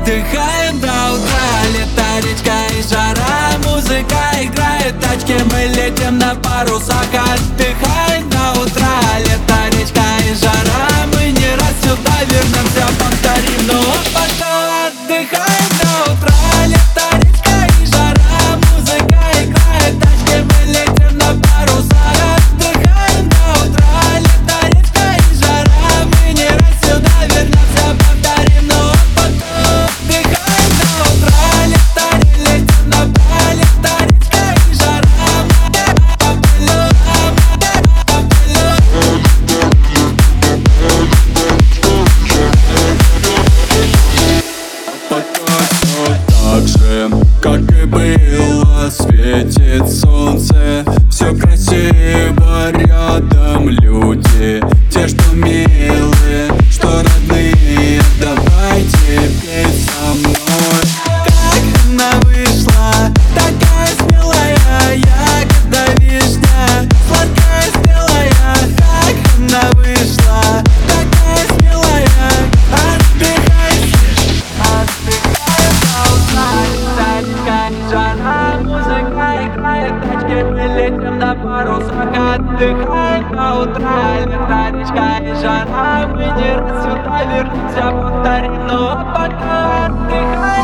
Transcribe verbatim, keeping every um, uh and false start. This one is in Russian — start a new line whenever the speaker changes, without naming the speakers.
отдыхаем до утра. Лето, речка и жара, музыка играет, тачки, мы летим на парусах. Отдыхаем до утра. Лето, речка и жара, мы не раз сюда вернемся, повторим, но пока отдыхаем до утра. Лето, речка и жара, музыка играет, тачки, мы летим на парусах. Отдыхаем до утра. Лето, речка и жара, мы не раз сюда вернемся, повторим, но пока отдыхаем до утра. Лето, летим на парусах. Лето, речка и жара,
так же, как и было, светит солнце. Все красиво, рядом люди, те, что милые, что родные. Давайте петь со мной.
как она вышла, такая смелая, ягода вишня, сладкая смелая. Как она вышла, такая смелая. Отдыхай, отдыхай до утра. Тачка и жара, музыка играет, тачки, мы летим на парусах. Отдыхай до утра. Лето, речка и жара, мы не раз сюда вернемся, повторим, но пока отдыхай.